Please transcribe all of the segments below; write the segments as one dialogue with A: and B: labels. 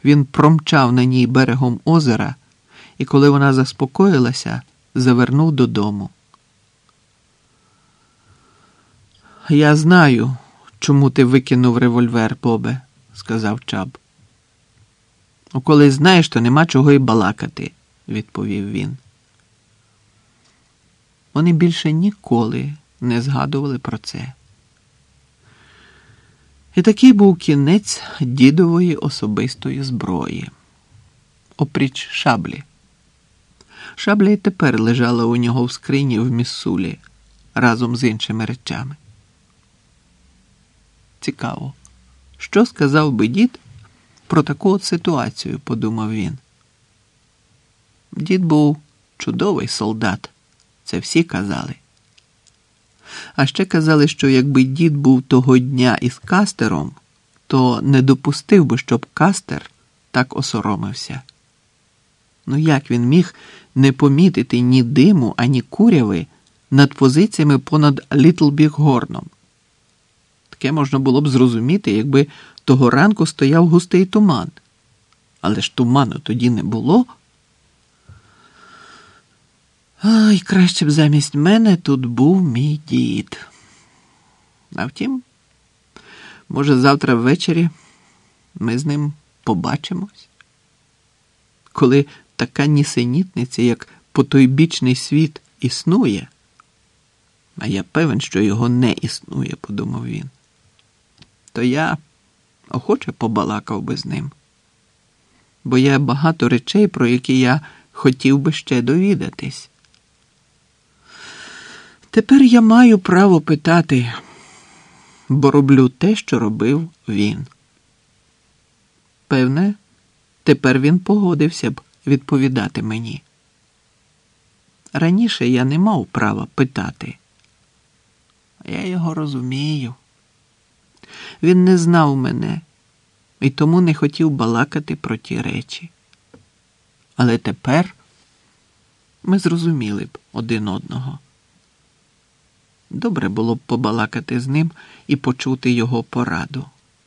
A: Він промчав на ній берегом озера і, коли вона заспокоїлася, завернув додому. «Я знаю, чому ти викинув револьвер, Бобе», – сказав Чаб. «Коли знаєш, то нема чого й балакати», – відповів він. Вони більше ніколи не згадували про це. І такий був кінець дідової особистої зброї. Опріч шаблі. Шабля й тепер лежала у нього в скрині в Міссулі разом з іншими речами. Цікаво, що сказав би дід про таку от ситуацію, подумав він. Дід був чудовий солдат, це всі казали. А ще казали, що якби дід був того дня із Кастером, то не допустив би, щоб Кастер так осоромився. Ну як він міг не помітити ні диму, ані куряви над позиціями понад Літл Біг-Горном? Таке можна було б зрозуміти, якби того ранку стояв густий туман. Але ж туману тоді не було. Ай, краще б замість мене тут був мій дід. А втім, може, завтра ввечері ми з ним побачимось. Коли така нісенітниця, як потойбічний світ, існує, а я певен, що його не існує, подумав він, то я охоче побалакав би з ним. Бо є багато речей, про які я хотів би ще довідатись. Тепер я маю право питати, бо роблю те, що робив він. Певне, тепер він погодився б відповідати мені. Раніше я не мав права питати. Я його розумію. Він не знав мене і тому не хотів балакати про ті речі. Але тепер ми зрозуміли б один одного. Добре було б побалакати з ним і почути його пораду.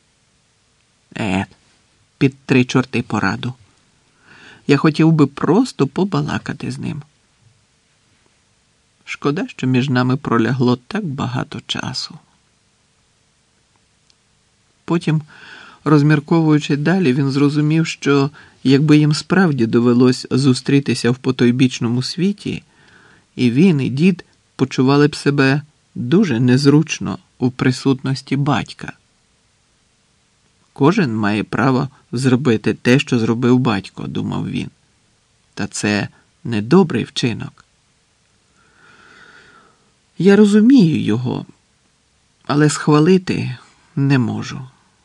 A: Під 3 чорти пораду. Я хотів би просто побалакати з ним. Шкода, що між нами пролягло так багато часу. Потім, розмірковуючи далі, він зрозумів, що якби їм справді довелось зустрітися в потойбічному світі, і він, і дід почували б себе дуже незручно у присутності батька. Кожен має право зробити те, що зробив батько, думав він. Та це недобрий вчинок. Я розумію його, але схвалити не можу.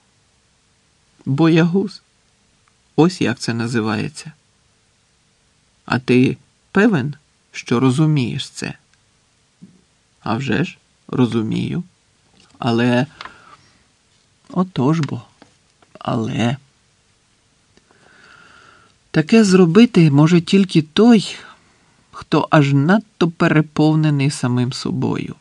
A: Боягуз. Ось як це називається. А ти певен, що розумієш це? А вже ж, розумію. Але... Отож бо. Але... Таке зробити може тільки той, хто аж надто переповнений самим собою.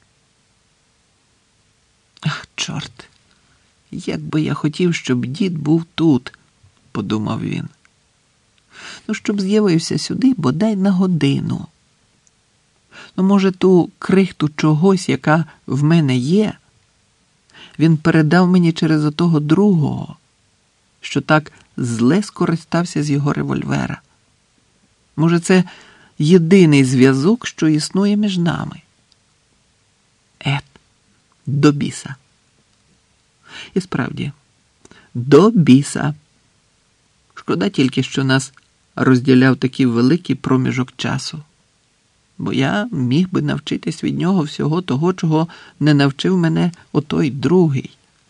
A: Ах, чорт! Як би я хотів, щоб дід був тут, подумав він. Ну, щоб з'явився сюди бодай на годину. Ну, може, ту крихту чогось, яка в мене є, він передав мені через отого другого, що так зле скористався з його револьвера. Може, це єдиний зв'язок, що існує між нами. До біса. І справді, до біса. Шкода тільки, що нас розділяв такий великий проміжок часу. Бо я міг би навчитись від нього всього того, чого не навчив мене отой другий.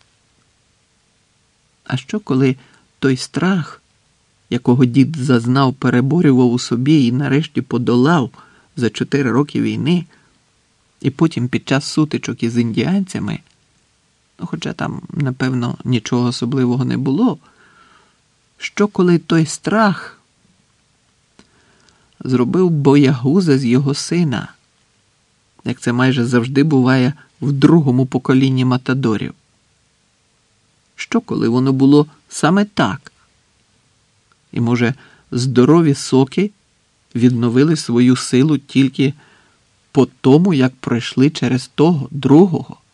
A: А що, коли той страх, якого дід зазнав, переборював у собі і нарешті подолав за 4 роки війни, і потім під час сутичок із індіанцями, ну, хоча там, напевно, нічого особливого не було, що коли той страх зробив боягуза з його сина, як це майже завжди буває в другому поколінні матадорів? Що коли воно було саме так? І, може, здорові соки відновили свою силу тільки по тому, як пройшли через того, другого.